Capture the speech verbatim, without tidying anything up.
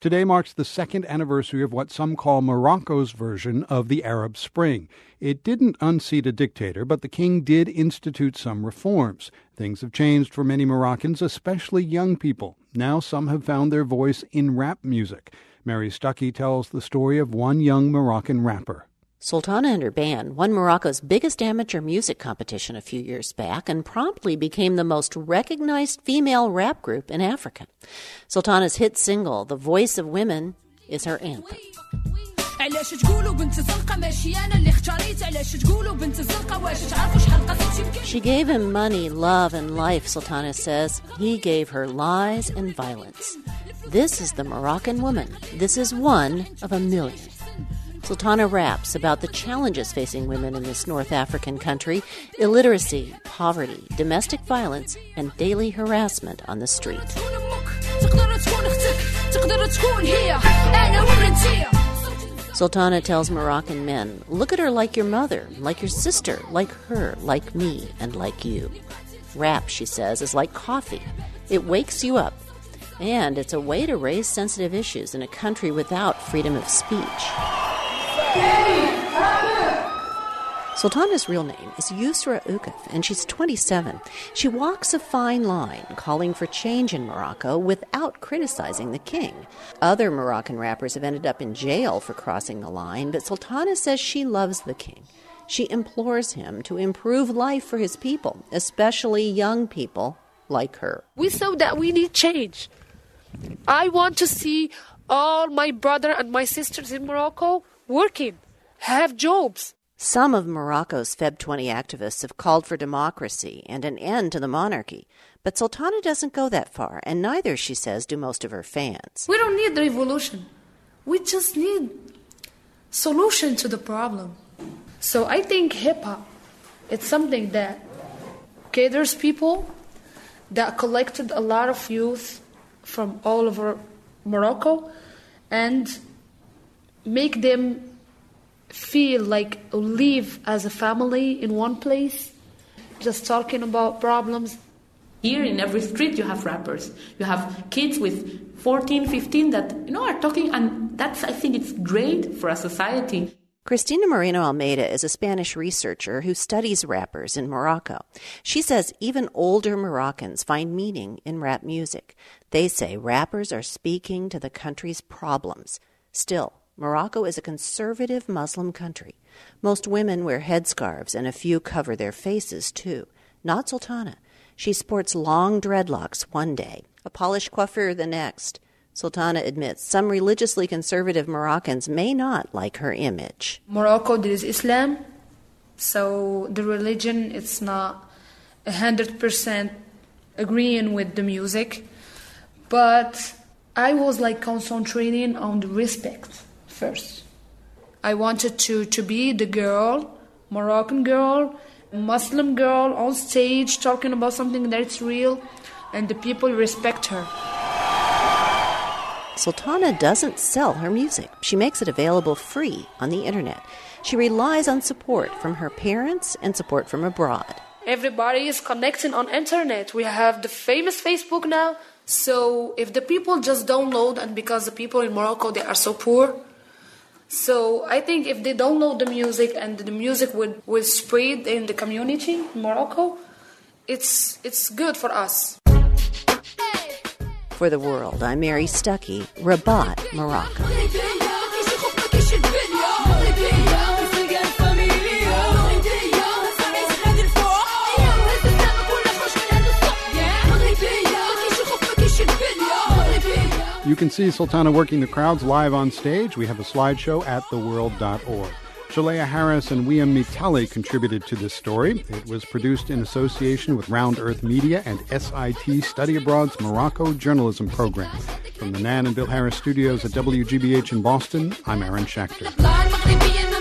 Today marks the second anniversary of what some call Morocco's version of the Arab Spring. It didn't unseat a dictator, but the king did institute some reforms. Things have changed for many Moroccans, especially young people. Now some have found their voice in rap music. Mary Stuckey tells the story of one young Moroccan rapper. Sultana and her band won Morocco's biggest amateur music competition a few years back and promptly became the most recognized female rap group in Africa. Sultana's hit single, The Voice of Women, is her anthem. She gave him money, love, and life, Sultana says. He gave her lies and violence. This is the Moroccan woman. This is one of a million. Sultana raps about the challenges facing women in this North African country: illiteracy, poverty, domestic violence, and daily harassment on the street. Sultana tells Moroccan men, look at her like your mother, like your sister, like her, like me, and like you. Rap, she says, is like coffee. It wakes you up. And it's a way to raise sensitive issues in a country without freedom of speech. Sultana's real name is Yusra Oukaf, and she's twenty-seven. She walks a fine line, calling for change in Morocco without criticizing the king. Other Moroccan rappers have ended up in jail for crossing the line, but Sultana says she loves the king. She implores him to improve life for his people, especially young people like her. We saw that we need change. I want to see all my brother and my sisters in Morocco working, have jobs. Some of Morocco's February twentieth activists have called for democracy and an end to the monarchy. But Sultana doesn't go that far, and neither, she says, do most of her fans. We don't need the revolution. We just need solution to the problem. So I think hip-hop, it's something that caters people, that collected a lot of youth from all over Morocco and make them feel like live as a family in one place, just talking about problems. Here in every street you have rappers. You have kids with fourteen, fifteen that, you know, are talking, and that's, I think it's great for a society. Cristina Moreno Almeida is a Spanish researcher who studies rappers in Morocco. She says even older Moroccans find meaning in rap music. They say rappers are speaking to the country's problems. Still, Morocco is a conservative Muslim country. Most women wear headscarves and a few cover their faces, too. Not Sultana. She sports long dreadlocks one day, a polished coiffure the next. Sultana admits some religiously conservative Moroccans may not like her image. Morocco, there is Islam, so the religion, it's not one hundred percent agreeing with the music. But I was like concentrating on the respect first. I wanted to, to be the girl, Moroccan girl, Muslim girl on stage talking about something that's real, and the people respect her. Sultana doesn't sell her music. She makes it available free on the internet. She relies on support from her parents and support from abroad. Everybody is connecting on internet. We have the famous Facebook now. So if the people just download, and because the people in Morocco, they are so poor, so I think if they download the music and the music would, would spread in the community in Morocco, it's it's good for us. For The World, I'm Mary Stuckey, Rabat, Morocco. You can see Sultana working the crowds live on stage. We have a slideshow at the world dot org. Shalea Harris and Wiam Mitali contributed to this story. It was produced in association with Round Earth Media and S I T Study Abroad's Morocco Journalism Program. From the Nan and Bill Harris studios at W G B H in Boston, I'm Aaron Schachter.